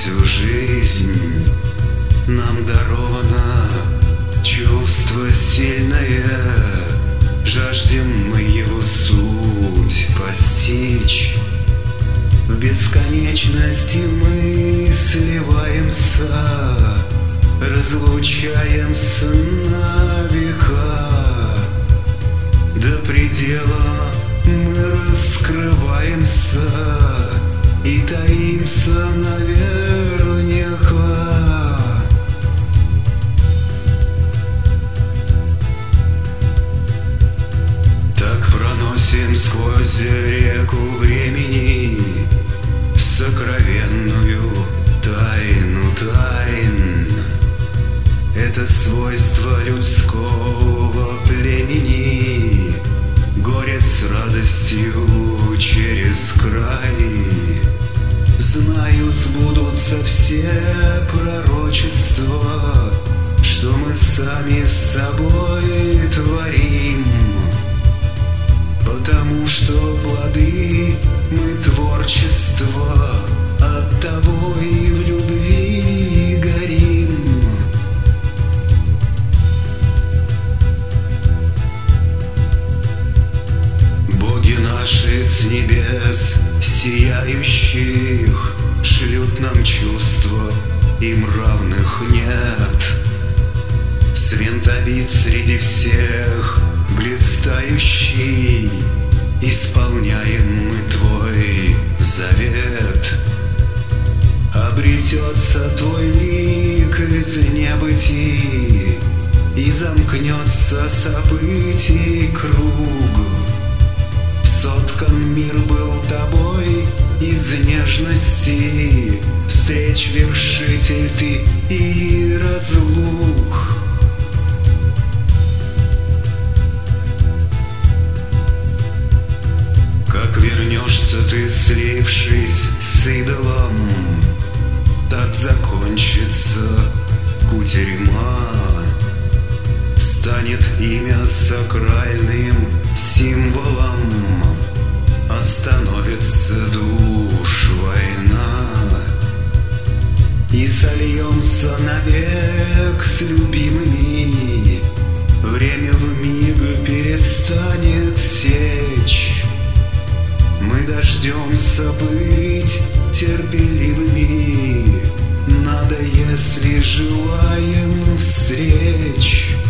всю жизнь нам даровано чувство сильное, жаждем мы его суть постичь. В бесконечности мы сливаемся, разлучаемся на века. До предела мы раскрываемся и таимся наверняка. Так проносим сквозь реку времени сокровенную тайну тайн. Это свойство людского племени, горе с радостью через край. Знаю, сбудутся все пророчества, что мы сами с собой творим, потому что плоды мы творчество, оттого и в любви горим. Боги наши с небес сияющих шлют нам чувства, им равных нет. Свинтовит среди всех блистающий, исполняем мы твой завет. Обретется твой лик из небытий, и замкнется событий круг. Соткан мир был тобой из нежности, встреч вершитель ты и разлук. Как вернешься ты, слившись с идолом, так закончится кутерьма. Станет имя сакральным символом, остановится душ война. И сольемся навек с любимыми, время вмиг перестанет течь. Мы дождемся быть терпеливыми, надо, если желаем встреч.